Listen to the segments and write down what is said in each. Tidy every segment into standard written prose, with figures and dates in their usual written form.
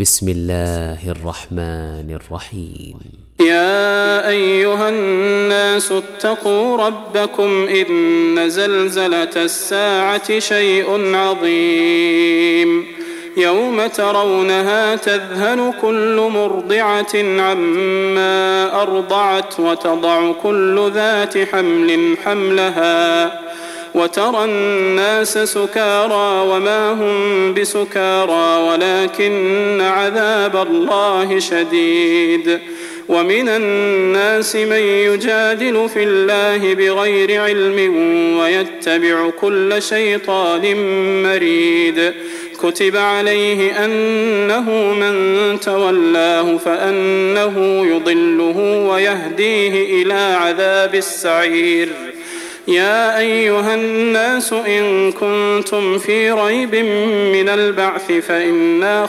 بسم الله الرحمن الرحيم. يا أيها الناس اتقوا ربكم إن زلزلة الساعة شيء عظيم يوم ترونها تذهل كل مرضعة عما أرضعت وتضع كل ذات حمل حملها وترى الناس سكارى وما هم بسكارى ولكن عذاب الله شديد. ومن الناس من يجادل في الله بغير علم ويتبع كل شيطان مريد. كتب عليه أنه من تولاه فأنه يضله ويهديه إلى عذاب السعير. يا أيها الناس إن كنتم في ريب من البعث فإنا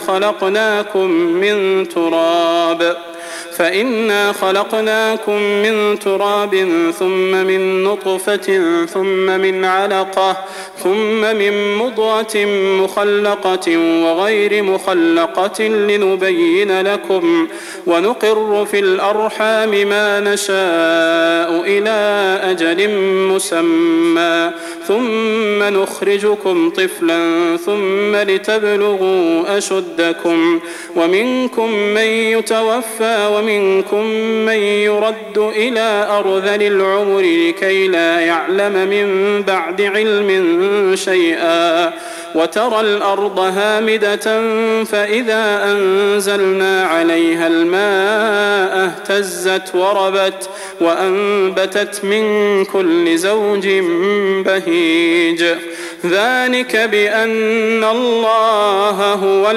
خلقناكم من تراب ثم من نطفة ثم من علقة ثم من مضغة مخلقة وغير مخلقة لنبين لكم ونقر في الأرحام ما نشاء إلى أجل مسمى ثم نخرجكم طفلا ثم لتبلغوا أشدكم ومنكم من يتوفى ومنكم من يرد إلى أرذل العمر لكي لا يعلم من بعد علم شيئا. وترى الأرض هامدة فإذا أنزلنا عليها الماء اهتزت وربت وأنبتت من كل زوج بهيج. ذلك بأن الله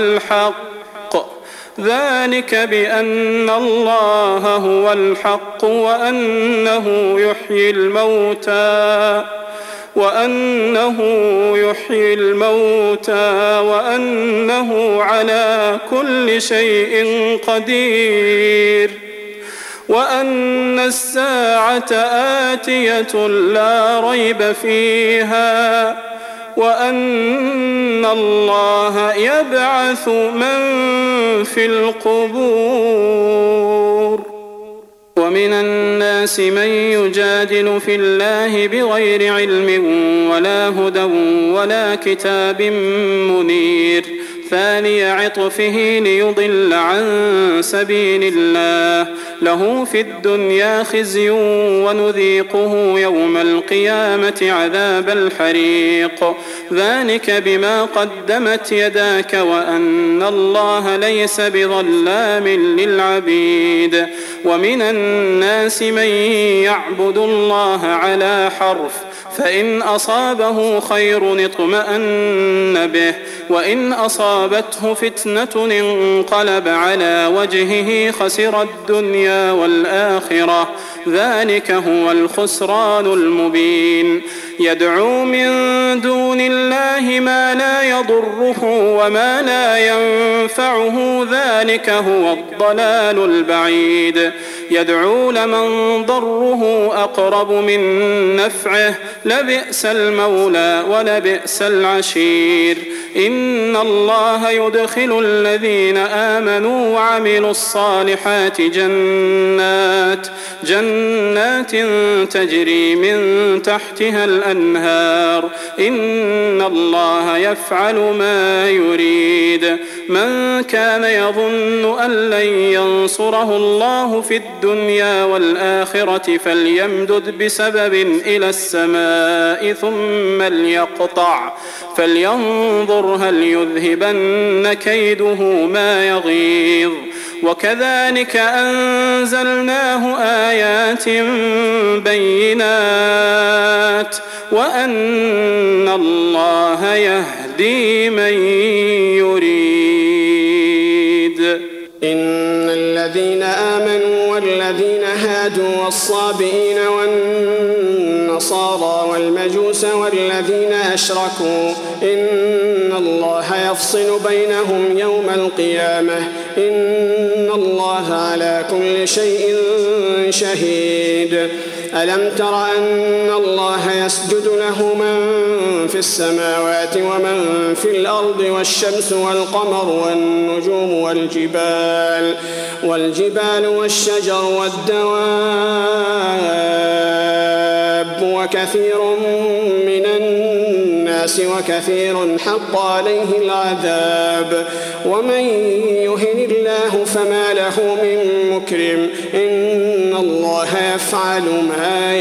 هو الحق وأنه يحيي الموتى وأنه على كل شيء قدير وأن الساعة آتية لا ريب فيها وأن الله يبعث من في القبور. ومن الناس من يجادل في الله بغير علم ولا هدى ولا كتاب منير. ثاني عطفه ليضل عن سبيل الله له في الدنيا خزي ونذيقه يوم القيامة عذاب الحريق. ذلك بما قدمت يداك وأن الله ليس بظلام للعبيد. ومن الناس من يعبد الله على حرف فإن أصابه خير اطمأن به وإن أصابته فتنة انقلب على وجهه خسر الدنيا والآخرة. ذلك هو الخسران المبين. يدعو من دون الله ما لا يضره وما لا ينفعه ذلك هو الضلال البعيد. يدعو لمن ضره أقرب من نفعه لبئس المولى ولبئس العشير. إن الله يدخل الذين آمنوا وعملوا الصالحات جنات تجري من تحتها الأنهار. إن الله يفعل ما يريد. من كان يظن أن لن ينصره الله في الدنيا والآخرة فليمدد بسبب إلى السماء ثم ليقطع فلينظر هل يذهبن كيده ما يغيظ. وكذلك أنزلناه آيات بينات وأن الله يهدي من يريد. إن الذين آمنوا والذين هادوا والصابئين والنصارى والمجوس والذين أشركوا إن الله يفصل بينهم يوم القيامة إن الله على كل شيء شهيد. ألم تر أن الله يسجد له من في السماوات ومن في الأرض والشمس والقمر والنجوم والجبال والشجر والدواب وكثير من الناس وكثير حق عليه العذاب ومن يهن الله فما له من مكرم إن الله يفعل ما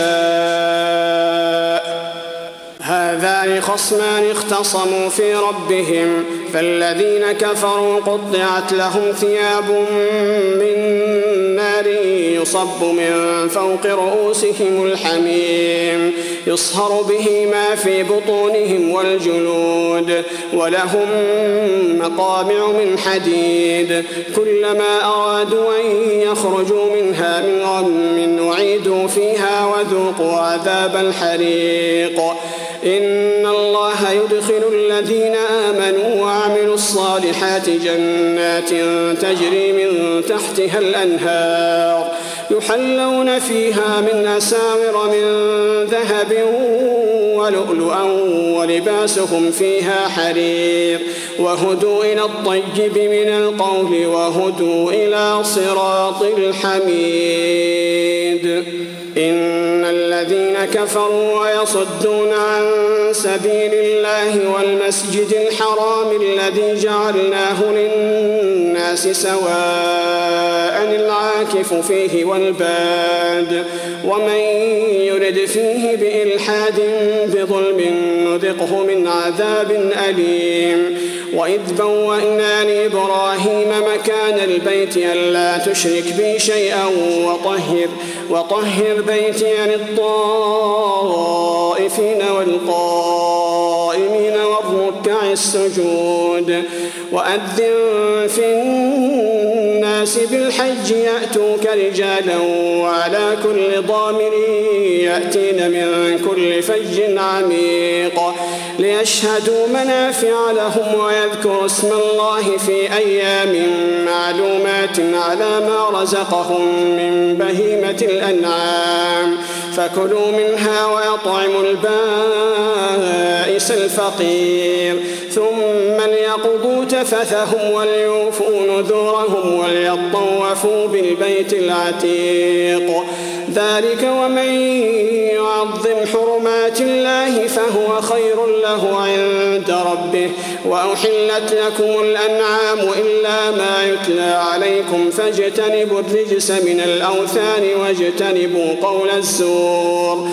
يشاء. هذان خصمان اختصموا في ربهم فالذين كفروا قطعت لهم ثياب من نار يصب من فوق رؤوسهم الحميم يصهر به ما في بطونهم والجلود ولهم مقامع من حديد كلما أرادوا أن يخرجوا منها من غم أعيدوا فيها وذوقوا عذاب الحريق. إن الله يدخل الذين آمنوا وعملوا الصالحات جنات تجري من تحتها الأنهار يحلون فيها من أساور من ذهب ولؤلؤا ولباسهم فيها حرير وهدوا إلى الطيب من القول وهدوا إلى صراط الحميد. إن الذين كفروا ويصدون عن سبيل الله والمسجد الحرام الذي جعلناه للناس سواء العاكف فيه والباد ومن يرد فيه بإلحاد بظلم نذقه من عذاب أليم. وإذ بوأنا لإبراهيم مكان البيت ألا تشرك بي شيئا وطهر بيتي للطائفين والقائمين والركع السجود. وأذن في الناس بالحج يأتوك رجالا وعلى كل ضامر يأتين من كل فج عميق ليشهدوا منافع لهم ويذكروا اسم الله في أيام معلومات على ما رزقهم من بهيمة الأنعام فكلوا منها ويطعموا البائس الفقير ثم ليقضوا تفثهم وليوفوا نذورهم وليطوفوا بالبيت العتيق. ذلك ومن يعظم حرمات الله فهو خير له عند ربه. وأحلت لكم الأنعام إلا ما يتلى عليكم فاجتنبوا الرجس من الأوثان واجتنبوا قول الزور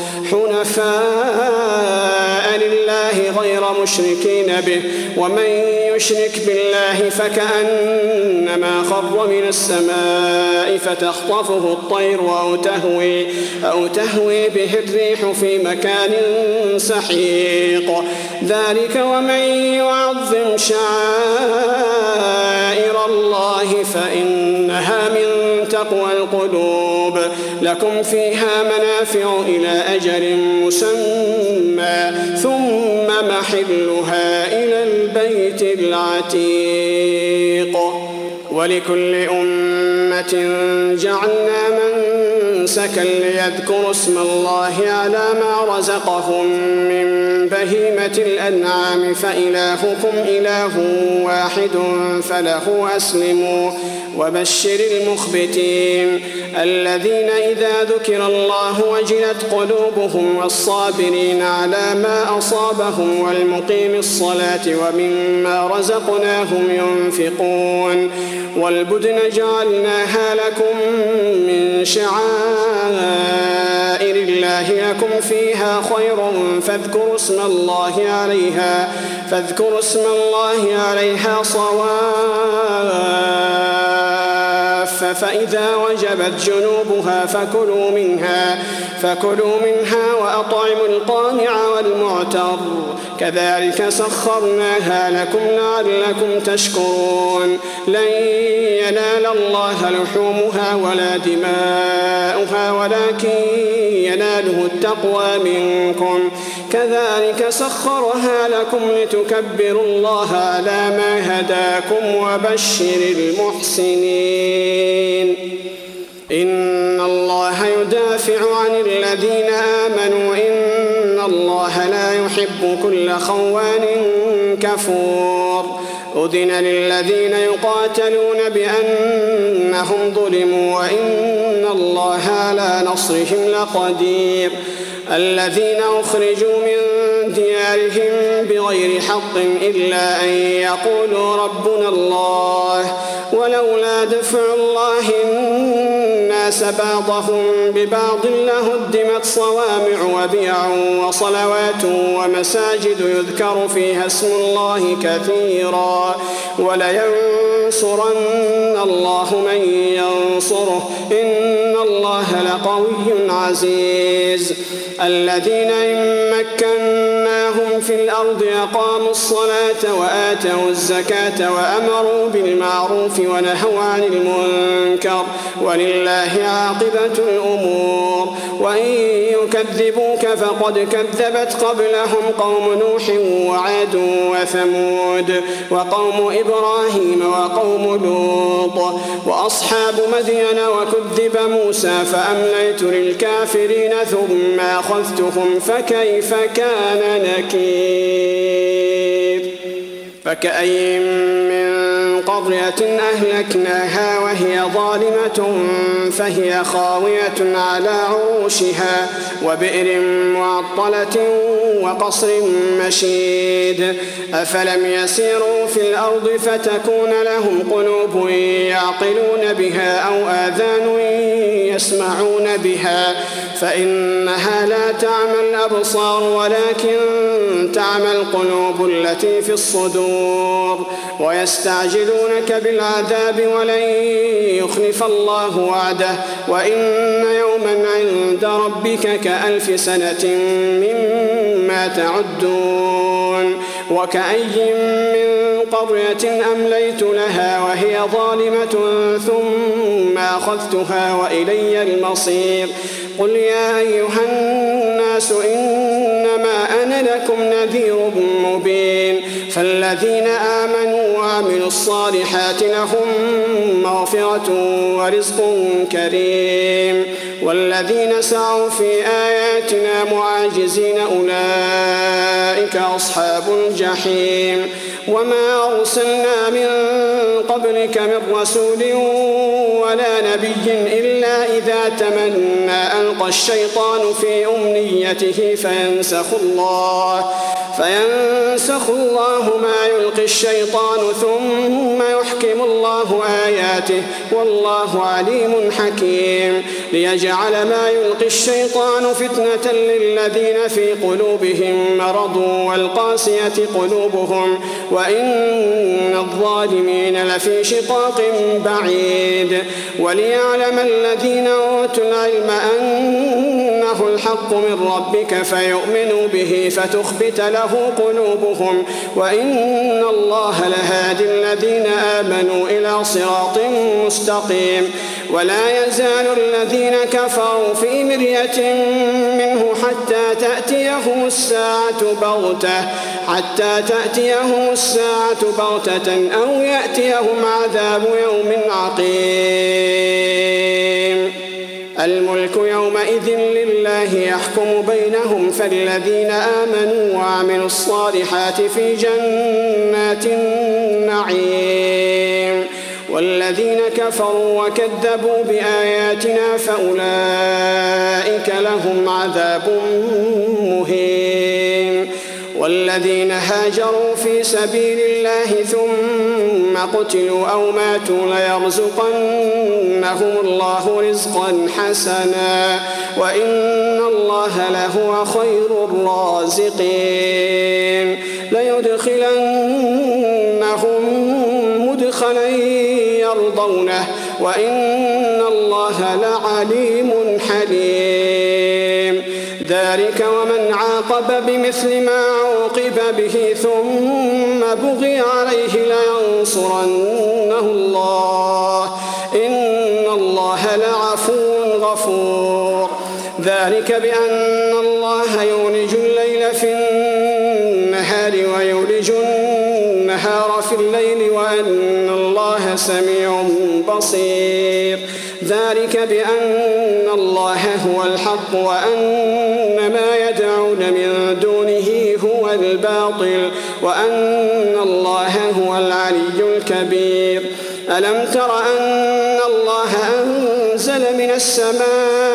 حنفاء لله غير مشركين به ومن يشرك بالله فكأنما خر من السماء فتخطفه الطير أو تهوي به الريح في مكان سحيق. ذلك ومن يعظم شعائر الله فإنها من تقوى القلوب. لكم فيها منافع إلى أجل مسمى ثم محلها إلى البيت العتيق. ولكل أمة جعلنا منسكا ليذكروا اسم الله على ما رزقهم من بهيمة الأنعام فإلهكم إله واحد فله أسلموا. وبشر المخبتين الذين إذا ذكر الله وجلت قلوبهم والصابرين على ما أصابهم والمقيم الصلاة ومما رزقناهم ينفقون. والبدن جعلناها لكم من شعائر الله لكم فيها خير فاذكروا اسم الله عليها صواف فإذا وجبت جنوبها فكلوا منها وأطعموا القانع والمعتر كذلك سخرناها لكم لعلكم تشكرون. لن ينال الله لحومها ولا دماؤها ولكن يناله التقوى منكم كذلك سخرها لكم لتكبروا الله على ما هداكم وبشر المحسنين. إن الله يدافع يدافع عن الذين آمنوا إن الله لا يحب كل خوان كفور. أذن للذين يقاتلون بأنهم ظلموا وإن الله على نصرهم لقدير. الذين أخرجوا من ديارهم بغير حق إلا أن يقولوا ربنا الله ولولا دفع الله الناس بعضهم ببعض لهدمت صوامع وبيع وصلوات ومساجد يذكر فيها اسم الله كثيرا ولينصرن الله من ينصره إن الله لقوي عزيز. الذين إن مكناهم في الأرض أقاموا الصلاة وآتوا الزكاة وأمروا بالمعروف ونهوا عن المنكر ولله عاقبة الأمور. وإن يكذبوك فقد كذبت قبلهم قوم نوح وعاد وثمود وقوم إبراهيم وقوم لوط وأصحاب مدين وكذب موسى فأمليت للكافرين ثم أخذتهم فكيف كان نكير. فكأي من قرية أهلكناها وهي ظالمة فهي خاوية على عروشها وبئر معطلة وقصر مشيد. أفلم يسيروا في الأرض فتكون لهم قلوب يعقلون بها أو آذان يسمعون بها فإنها لا تعمى الأبصار ولكن تعمى القلوب التي في الصدور. ويستعجلونك بالعذاب ولن يخلف الله وعده وإن يوما عند ربك كألف سنة مما تعدون. وكأي من قرية أمليت لها وهي ظالمة ثم أخذتها وإلي المصير. قل يا أيها الناس إنما أنا لكم نذير مبين. فالذين آمنوا وعملوا الصالحات لهم مغفرة ورزق كريم والذين سعوا في آياتنا معاجزين أولئك أصحاب الجحيم. وما أرسلنا من قبلك من رسول ولا نبي إلا إذا تمنى ألقى الشيطان في أمنيته فينسخ الله ما يلقي الشيطان ثم يحكم الله آياته والله عليم حكيم. ليجعل ما يلقي الشيطان فتنة للذين في قلوبهم مرض والقاسية قلوبهم وإن الظالمين لفي شقاق بعيد. وليعلم الذين أوتوا العلم أنه الحق من ربك فيؤمنوا به فتخبت له قلوبهم وإن الله لهادي الذين آمنوا إلى صراط مستقيم. ولا يزال الذين كفروا في مرية منه حتى تأتيهم الساعة بغتة أو يأتيهم عذاب يوم عقيم. الملك يومئذ لله يحكم بينهم فالذين آمنوا وعملوا الصالحات في جنات النعيم والذين كفروا وكذبوا بآياتنا فأولئك لهم عذاب مهين. والذين هاجروا في سبيل الله ثم قتلوا أو ماتوا ليرزقنهم الله رزقا حسنا وإن الله لهو خير الرازقين. ليدخلنهم مدخلا يرضونه وإن الله لعليم حليم. ذلك ومن عاقب بمثل ما عوقب به ثم بغي عليه لينصرنه الله إن الله لعفو غفور. ذلك بأن الله يولج الليل في النهار ويولج النهار في الليل وأن الله الله سميع بصير. ذلك بأن الله هو الحق وأن ما يدعون من دونه هو الباطل وأن الله هو العلي الكبير. ألم تر أن الله أنزل من السماء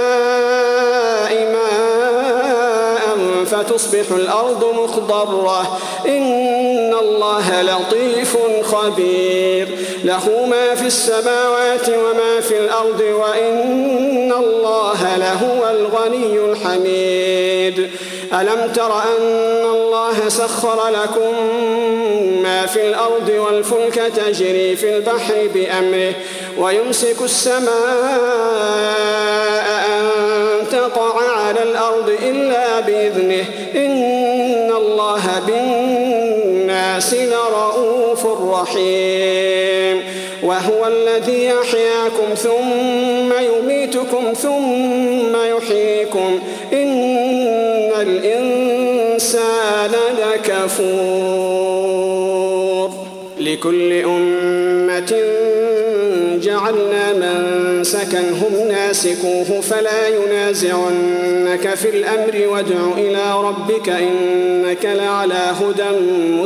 ماء فتصبح الأرض مخضرة إن الله لطيف خبير. له ما في السماوات وما في الأرض وإن الله لهو الغني الحميد. ألم تر أن الله سخر لكم ما في الأرض والفلك تجري في البحر بأمره ويمسك السماء أن تقع على الأرض إلا بإذنه إن الله بالناس لرؤوف رحيم. وهو الذي يحياكم ثم يميتكم ثم يحييكم إن الإنسان لكفور. لكل أمة جعلنا منسكا هم ناسكوه فلا ينازعنك في الأمر وادع إلى ربك إنك لعلى هدى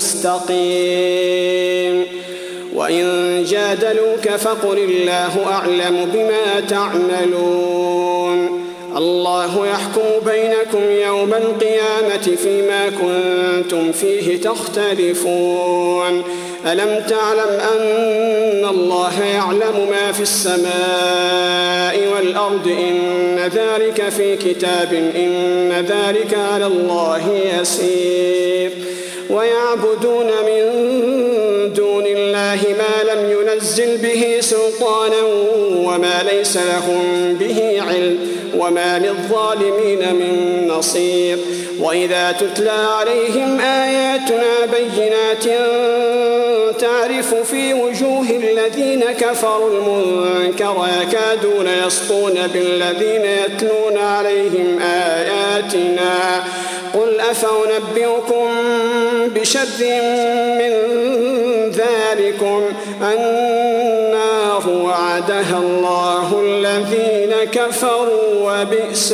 مستقيم. وإن جادلوك فقل الله أعلم بما تعملون. الله يحكم بينكم يوم القيامة فيما كنتم فيه تختلفون. ألم تعلم أن الله يعلم ما في السماء والأرض إن ذلك في كتاب إن ذلك على الله يسير. ويعبدون من دون الله ما لم ينزل به سلطانا وما ليس لهم به علم وما للظالمين من نصير. وإذا تتلى عليهم آياتنا بينات تعرف في وجوه الذين كفروا المنكر يكادون يسطون بالذين يتلون عليهم آياتنا قل أفأنبئكم بشر من ذلكم النار وعدها الله الذين كفروا وبئس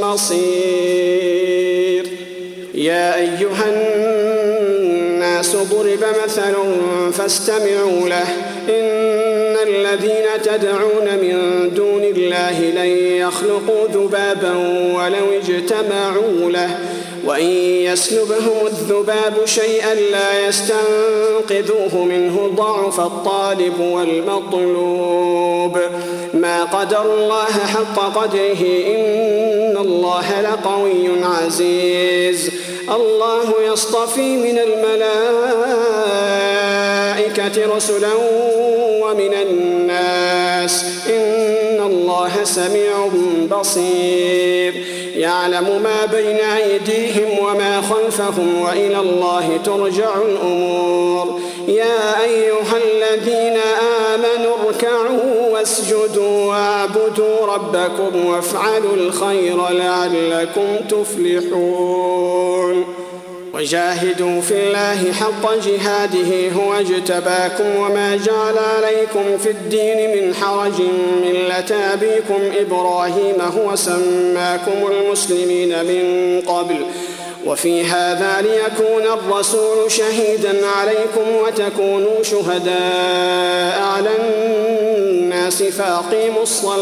المصير. يا أيها الناس ضرب مثل فاستمعوا له إن الذين تدعون من دون الله لن يخلقوا ذبابا ولو اجتمعوا له وإن يسلبهم الذباب شيئا لا يستنقذوه منه ضعف الطالب والمطلوب. ما قدر الله حق قدره إن الله لقوي عزيز. الله يصطفي من الملائكة رسلا ومن الناس إن الله سميع بصير. يعلم ما بين أيديهم وما خلفهم وإلى الله ترجع الأمور. يا أيها الذين آمنوا اركعوا واسجدوا واعبدوا ربكم وافعلوا الخير لعلكم تفلحون. وجاهدوا في الله حق جهاده هو اجتباكم وما جعل عليكم في الدين من حرج ملة أبيكم إبراهيم هو سماكم المسلمين من قبل وفي هذا ليكون الرسول شهيدا عليكم وتكونوا شهداء على الناس فأقيموا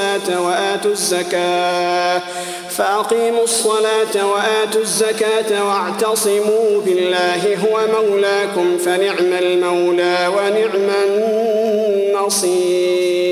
الصلاة وآتوا الزكاة واعتصموا بالله هو مولاكم فنعم المولى ونعم النصير.